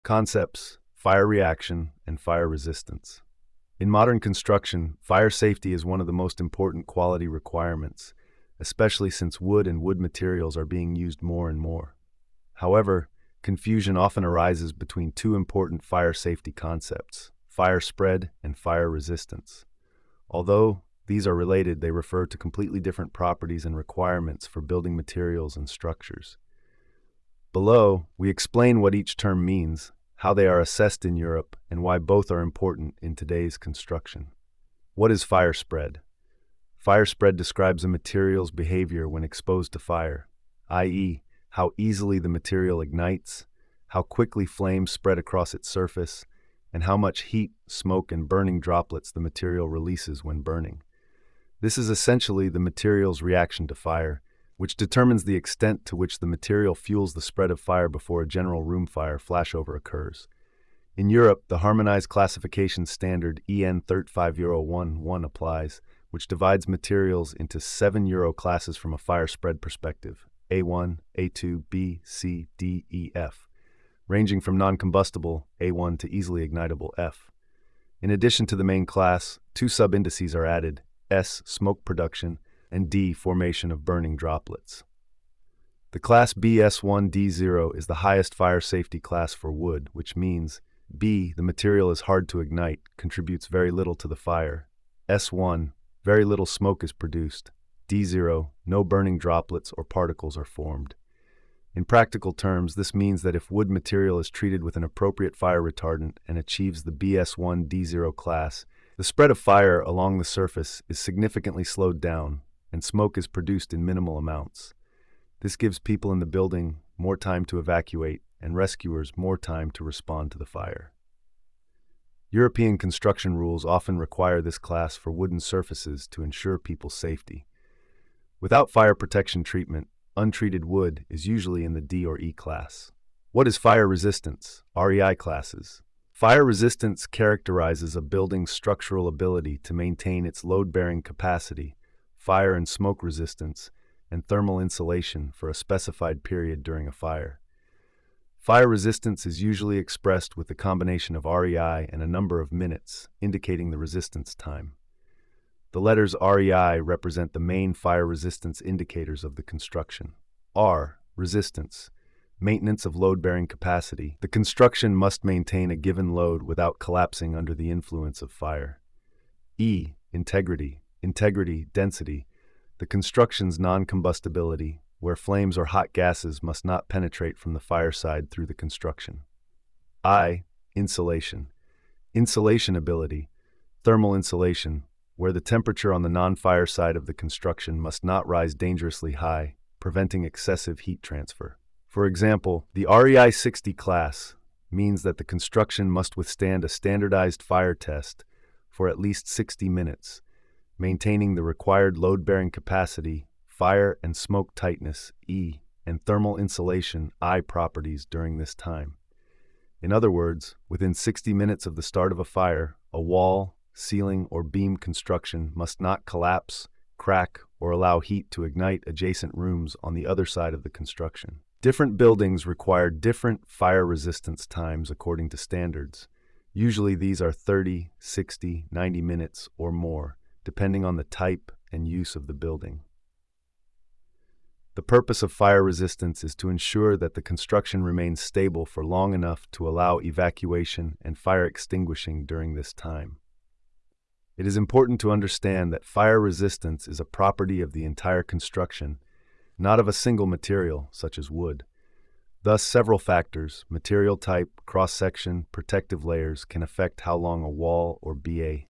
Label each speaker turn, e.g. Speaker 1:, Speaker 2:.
Speaker 1: Concepts: fire reaction and fire resistance. In modern construction, fire safety is one of the most important quality requirements, especially since wood and wood materials are being used more and more. However, confusion often arises between two important fire safety concepts: fire spread and fire resistance. Although these are related, they refer to completely different properties and requirements for building materials and structures. Below, we explain what each term means, how they are assessed in Europe, and why both are important in today's construction. What is fire spread? Fire spread describes a material's behavior when exposed to fire, i.e., how easily the material ignites, how quickly flames spread across its surface, and how much heat, smoke, and burning droplets the material releases when burning. This is essentially the material's reaction to fire, which determines the extent to which the material fuels the spread of fire before a general room fire flashover occurs. In Europe, the harmonized classification standard EN 35011 applies, which divides materials into 7 Euro classes from a fire spread perspective: A1, A2, B, C, D, E, F, ranging from non-combustible A1 to easily ignitable F. In addition to the main class, 2 sub-indices are added: S, smoke production, and D, formation of burning droplets. The class BS1D0 is the highest fire safety class for wood, which means B, the material is hard to ignite, contributes very little to the fire. S1, very little smoke is produced. D0, no burning droplets or particles are formed. In practical terms, this means that if wood material is treated with an appropriate fire retardant and achieves the BS1D0 class, the spread of fire along the surface is significantly slowed down, and smoke is produced in minimal amounts. This gives people in the building more time to evacuate and rescuers more time to respond to the fire. European construction rules often require this class for wooden surfaces to ensure people's safety. Without fire protection treatment, untreated wood is usually in the D or E class. What is fire resistance? REI classes. Fire resistance characterizes a building's structural ability to maintain its load-bearing capacity, fire and smoke resistance, and thermal insulation for a specified period during a fire. Fire resistance is usually expressed with the combination of REI and a number of minutes, indicating the resistance time. The letters REI represent the main fire resistance indicators of the construction. R, resistance, maintenance of load-bearing capacity. The construction must maintain a given load without collapsing under the influence of fire. E, integrity, density, the construction's non-combustibility, where flames or hot gases must not penetrate from the fire side through the construction. I, insulation, ability, thermal insulation, where the temperature on the non-fire side of the construction must not rise dangerously high, preventing excessive heat transfer. For example, the REI 60 class means that the construction must withstand a standardized fire test for at least 60 minutes, maintaining the required load-bearing capacity, fire and smoke tightness, E, and thermal insulation, I, properties during this time. In other words, within 60 minutes of the start of a fire, a wall, ceiling, or beam construction must not collapse, crack, or allow heat to ignite adjacent rooms on the other side of the construction. Different buildings require different fire resistance times according to standards. Usually these are 30, 60, 90 minutes or more, depending on the type and use of the building. The purpose of fire resistance is to ensure that the construction remains stable for long enough to allow evacuation and fire extinguishing during this time. It is important to understand that fire resistance is a property of the entire construction, not of a single material, such as wood. Thus, several factors, material type, cross-section, protective layers, can affect how long a wall or BA